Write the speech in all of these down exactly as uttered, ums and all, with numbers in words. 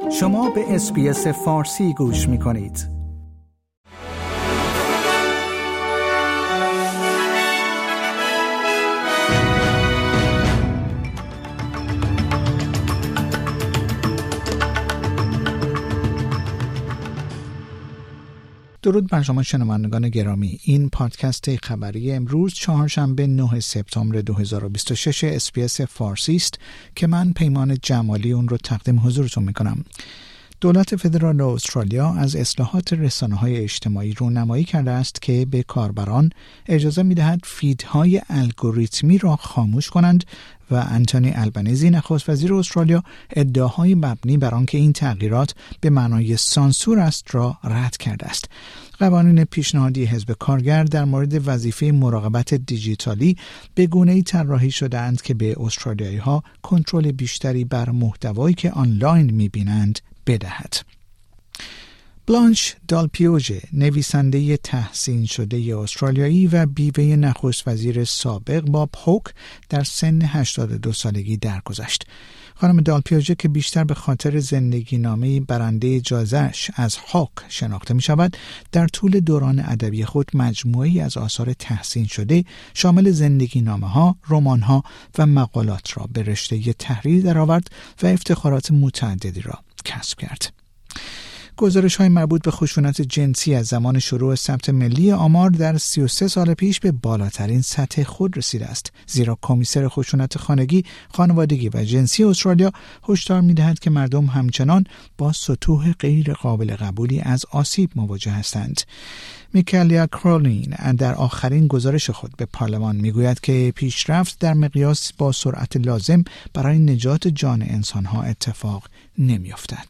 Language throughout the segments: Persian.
شما به اس‌بی‌اس فارسی گوش می‌کنید. درود بر شما شنوندگان گرامی. این پادکست خبری امروز چهارشنبه نه سپتامبر دو هزار و بیست و شش اس‌بی‌اس فارسی است که من پیمان جمالی اون رو تقدیم حضورتون میکنم. دولت فدرال استرالیا از اصلاحات رسانه‌های اجتماعی رونمایی کرده است که به کاربران اجازه می‌دهد فیدهای الگوریتمی را خاموش کنند و انتونی البنیزی نخست وزیر استرالیا ادعاهای مبنی بر آنکه این تغییرات به معنای سانسور است را رد کرده است. قوانین پیشنهادی حزب کارگر در مورد وظیفه مراقبت دیجیتالی به گونه‌ای طراحی شده‌اند که به استرالیایی‌ها کنترل بیشتری بر محتوایی که آنلاین می‌بینند بدهد. بلانش دالپیوژه، نویسنده تحسین شده استرالیایی و بیوه نخست وزیر سابق باب هوک، در سن هشتاد و دو سالگی درگذشت. خانم دالپیوژه که بیشتر به خاطر زندگی نامه برنده جایزه‌اش از هوک شناخته می شود، در طول دوران ادبی خود مجموعه‌ای از آثار تحسین شده شامل زندگی نامه ها، رمان ها و مقالات را به رشته تحریر درآورد و افتخارات متعددی را کسب کرد. گزارش‌های مربوط به خشونت جنسی از زمان شروع ثبت ملی آمار در سی و سه سال پیش به بالاترین سطح خود رسیده است، زیرا کمیسر خشونت خانگی، خانوادگی و جنسی استرالیا هشدار می‌دهد که مردم همچنان با سطوح غیر قابل قبولی از آسیب مواجه هستند. میکالیا کرولین در آخرین گزارش خود به پارلمان میگوید که پیشرفت در مقیاس با سرعت لازم برای نجات جان انسان‌ها اتفاق نمی‌افتد.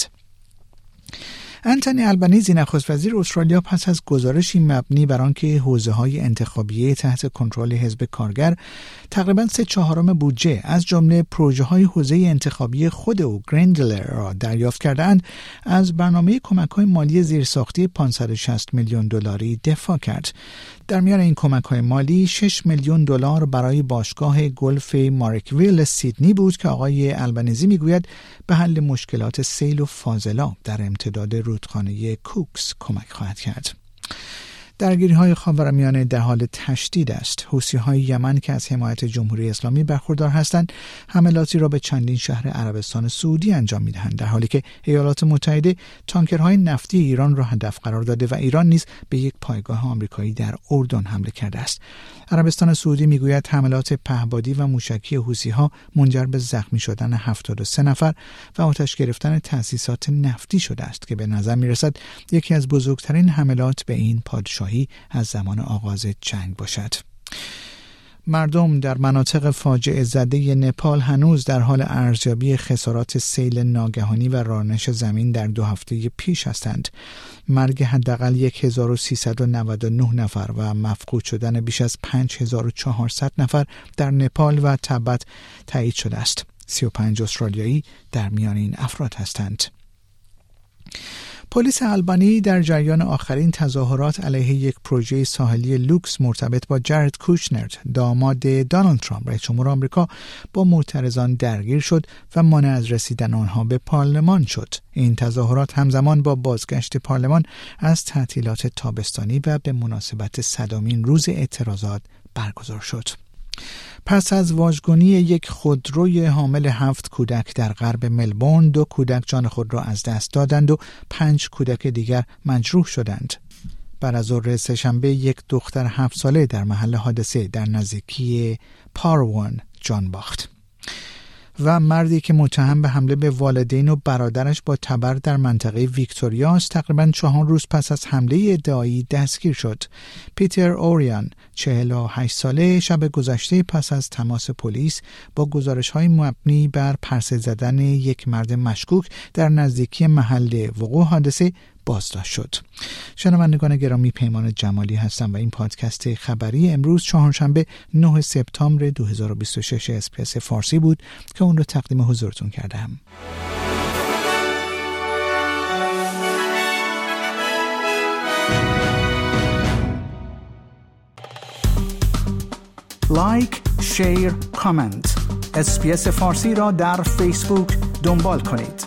انتونی البنیزی نخست وزیر استرالیا پس از گزارشی مبنی بر آنکه حوزه‌های انتخابیه تحت کنترل حزب کارگر تقریباً سه چهارم بودجه از جمله پروژه‌های حوزه انتخابی خود او گریندلر را دریافت کردند، از برنامه کمک‌های مالی زیرساختی پانصد و شصت میلیون دلاری دفاع کرد. در میان این کمک‌های مالی شش میلیون دلار برای باشگاه گلف مارکویل سیدنی بود که آقای البنیزی میگوید به حل مشکلات سیل و فاضلاب در امتداد رودخانه کوکس کمک خواهد کرد. درگیری‌های خاورمیانه در حال تشدید است. حوثی‌های یمن که از حمایت جمهوری اسلامی برخوردار هستند، حملاتی را به چندین شهر عربستان سعودی انجام می‌دهند، در حالی که ایالات متحده تانکرهای نفتی ایران را هدف قرار داده و ایران نیز به یک پایگاه آمریکایی در اردن حمله کرده است. عربستان سعودی میگوید حملات پهپادی و موشکی حوثی‌ها منجر به زخمی شدن هفتاد و سه نفر و آتش گرفتن تأسیسات نفتی شده است که به نظر می‌رسد یکی از بزرگترین حملات به این پادشاهی از زمان آغاز جنگ باشد. مردم در مناطق فاجعه زده نپال هنوز در حال ارزیابی خسارات سیل ناگهانی و رانش زمین در دو هفته پیش هستند. مرگ حداقل هزار و سیصد و نود و نه نفر و مفقود شدن بیش از پنج هزار و چهارصد نفر در نپال و تبت تایید شده است. سی و پنج استرالیایی در میان این افراد هستند. پلیس آلبانی در جریان آخرین تظاهرات علیه یک پروژه ساحلی لوکس مرتبط با جارد کوشنر، داماد دونالد ترامپ رئیس جمهور آمریکا، با معترضان درگیر شد و مانع از رسیدن آنها به پارلمان شد. این تظاهرات همزمان با بازگشت پارلمان از تعطیلات تابستانی و به مناسبت صدمین روز اعتراضات برگزار شد. پس از واژگونی یک خودروی حامل هفت کودک در غرب ملبورن، دو کودک جان خود را از دست دادند و پنج کودک دیگر مجروح شدند. بعد از ظهر سه‌شنبه یک دختر هفت ساله در محل حادثه در نزدیکی پارون جان باخت و مردی که متهم به حمله به والدین و برادرش با تبر در منطقه ویکتوریا است، تقریباً چهار روز پس از حمله ادعایی دستگیر شد. پیتر اوریان، چهل و هشت ساله، شب گذشته پس از تماس پلیس با گزارش‌های مبنی بر پرسه زدن یک مرد مشکوک در نزدیکی محل وقوع حادثه بازداشت شد. شنوندگان گرامی، پیمان جمالی هستم و این پادکست خبری امروز چهارشنبه نه سپتامبر دو هزار و بیست و شش اس‌بی‌اس فارسی بود که اون رو تقدیم حضورتون کردم. لایک، شیر، کامنت. اس‌بی‌اس فارسی را در فیسبوک دنبال کنید.